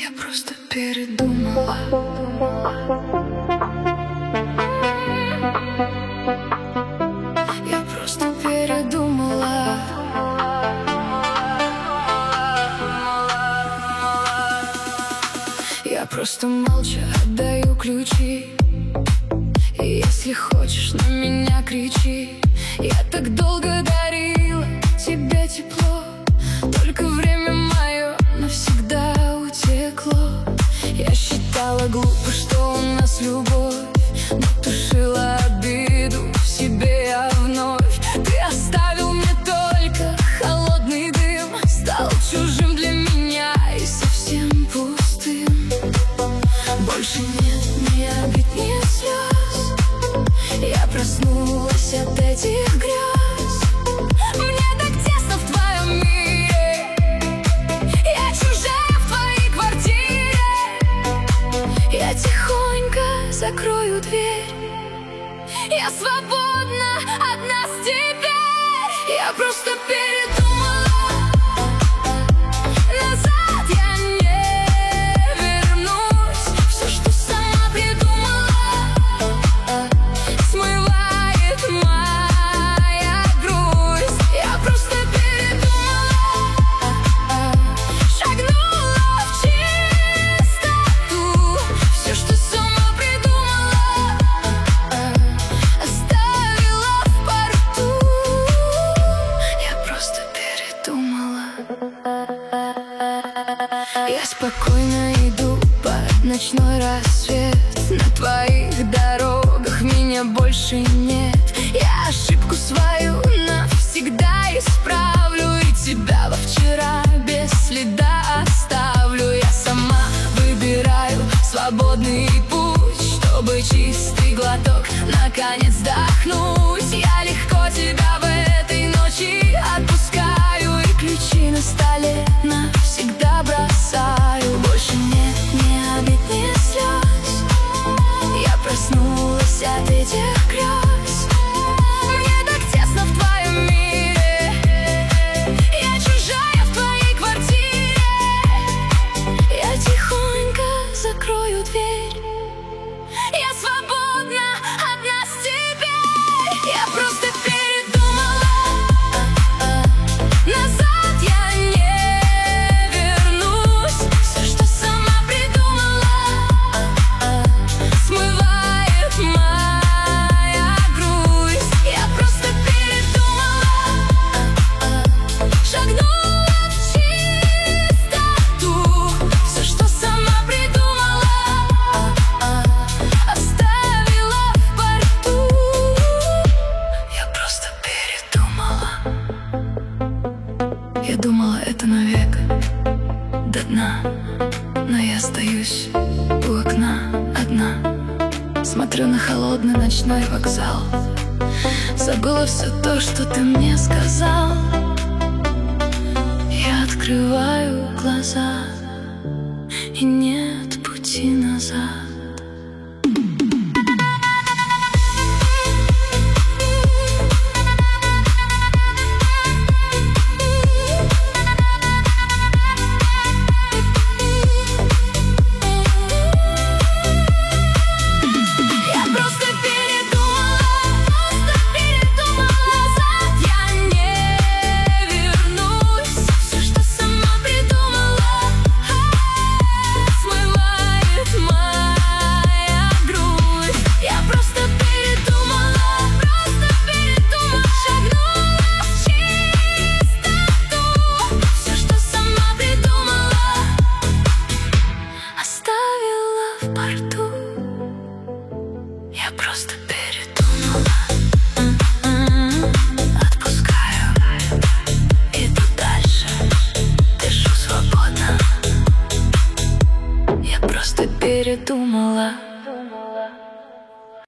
Я просто передумала. Я просто передумала. Я просто молча отдаю ключи. И если хочешь, на меня кричи. Я так долго дарила тебе тепло, только время мое навсегда утекло. Я считала глупо, что у нас любовь, но тушила обиду в себе я вновь. Ты оставил мне только холодный дым, стал чужим для меня и совсем пустым. Больше нет ни обид, ни слез. Я проснулась от этих грез. Мне так тесно в твоем мире. Я чужая в твоей квартире. Я тихонько закрою дверь. Я свободна от нас теперь. Я просто передумала. Назад я не вернусь. Все, что сама придумала, смывает моя грусть. Я просто передумала. Шагнула в чистоту. Все, что сама придумала, оставила в порту. Я просто передумала. Я спокойно иду под ночной рассвет. На твоих дорогах меня больше нет. Я ошибку свою навсегда исправлю, и тебя во вчера без следа оставлю. Я сама выбираю свободный путь, чтобы чистый глоток наконец вдохнуть. Я легко тебя в этой ночи отпускаю, и ключи на столе навсегда бросаю. Больше нет ни обид, ни слез. Я проснулась от этих грез. Мне так тесно в твоем мире. Я чужая в твоей квартире. Я тихонько закрою дверь. Я свободна от нас теперь. Я просто передумала. Назад я не вернусь. Все, что сама придумала, смывает моя грусть. Я просто передумала. Шагнула в чистоту. Все, что сама придумала, оставила в порту. Я просто передумала. Я думала, это навек, до дна. Но я остаюсь у окна одна. Смотрю на холодный ночной вокзал. Забыла все то, что ты мне сказал. Я открываю глаза, и нет пути назад. Я просто передумала. Назад я не вернусь. Все, что сама придумала, смывает моя грусть. Я просто передумала. Шагнула в чистоту. Все, что сама придумала, оставила в порту. Я просто передумала. Отпускаю, иду дальше, дышу свободно. Я просто передумала.